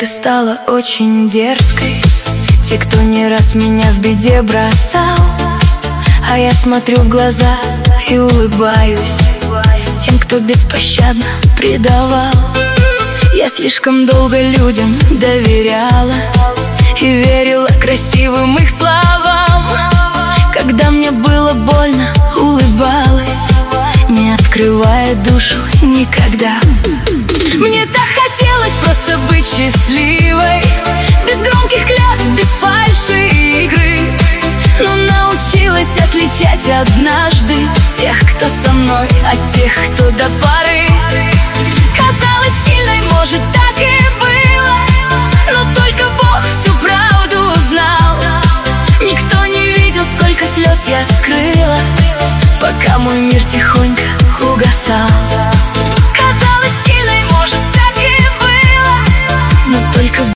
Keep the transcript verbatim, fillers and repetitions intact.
ты стала очень дерзкой. Те, кто не раз меня в беде бросал, а я смотрю в глаза и улыбаюсь тем, кто беспощадно предавал. Я слишком долго людям доверяла и верила красивым их словам. Когда мне было больно, улыбалась, не открывая душу никогда. Мне так хотелось просто быть счастливой, без громких клятв, без фальши и игры. Но научилась отличать однажды тех, кто со мной, от тех, кто до поры. Казалось сильной, может, так и было, но только Бог всю правду узнал. Никто не видел, сколько слез я скрыла, пока мой мир тихонько